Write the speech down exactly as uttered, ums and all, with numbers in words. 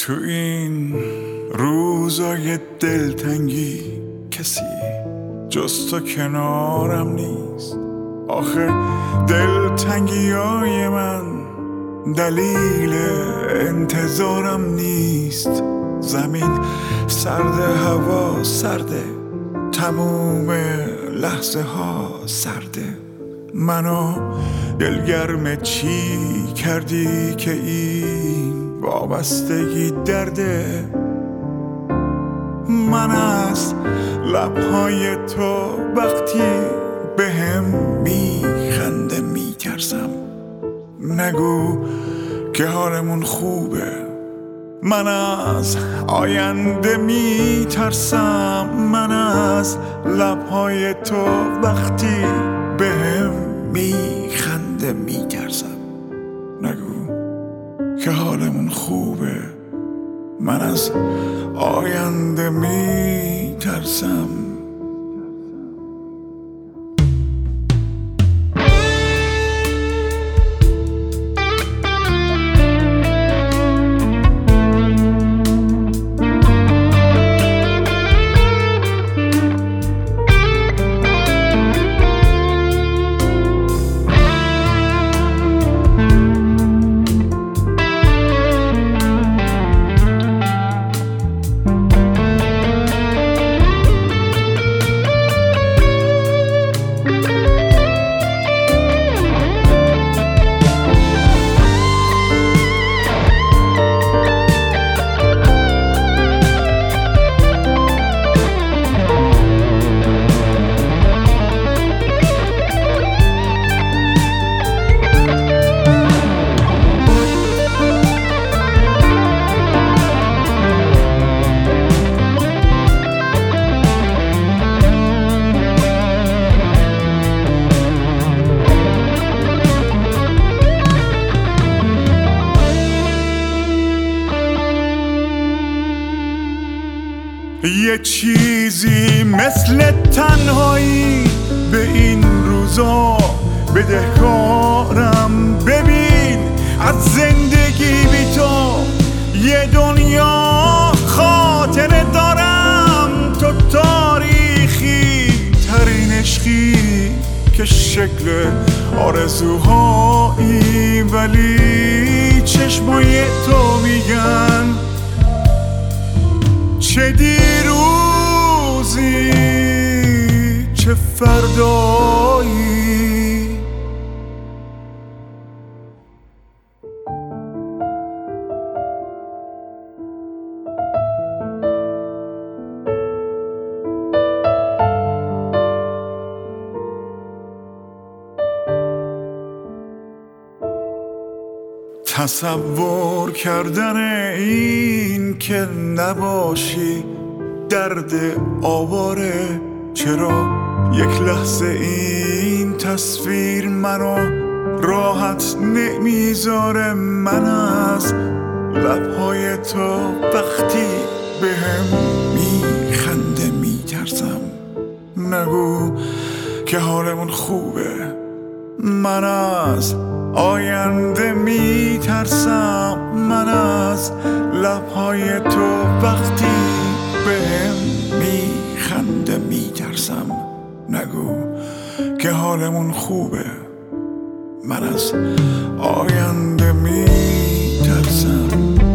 تو این روزای دلتنگی کسی جز تو کنارم نیست. آخه دلتنگی های من دلیل انتظارم نیست. زمین سرده، هوا سرده، تموم لحظه ها سرده. منو دلگرم چی کردی که این وابستگی درده؟ من از لبهای تو وقتی بهم میخنده میترسم. نگو که حالمون خوبه، من از آینده میترسم. من از لبهای تو وقتی بهم میخنده میترسم. نگو که حالمون خوبه، من از آینده میترسم. یه چیزی مثل تنهایی به این روزا بدهکارم. ببین از زندگی بی تو یه دنیا خاطره دارم. تو تاریخی ترین عشقی که شکل آرزوهایی، ولی چشمای تو میگن چه دیروزی چه فردایی. تصور کردن این که نباشی درد آواره. چرا یک لحظه این تصویر منو راحت نمیذاره؟ من از لبهای تو وقتی بهم میخنده میترسم. نگو که حالمون خوبه، من از آینده میترسم. من از لبهای تو وقتی بهم میخنده میترسم. نگو که حالمون خوبه، من از آینده میترسم.